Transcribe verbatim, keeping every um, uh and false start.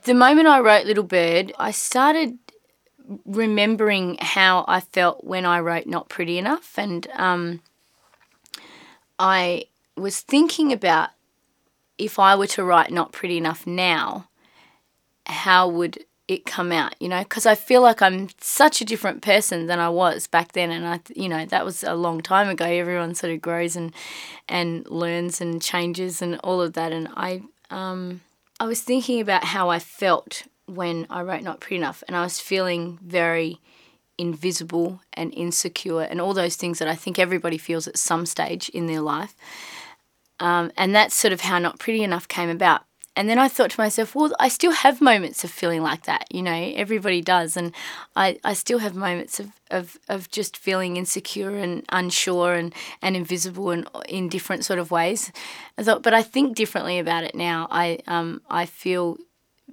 The moment I wrote Little Bird, I started remembering how I felt when I wrote Not Pretty Enough, and um, I was thinking about if I were to write Not Pretty Enough now, how would it come out, you know, because I feel like I'm such a different person than I was back then, and I, you know, that was a long time ago. Everyone sort of grows and and learns and changes and all of that, and I um I was thinking about how I felt when I wrote Not Pretty Enough, and I was feeling very invisible and insecure and all those things that I think everybody feels at some stage in their life, um, and that's sort of how Not Pretty Enough came about. And then I thought to myself, well, I still have moments of feeling like that, you know, everybody does. And I, I still have moments of, of, of just feeling insecure and unsure and, and invisible and in different sort of ways. I thought, but I think differently about it now. I um I feel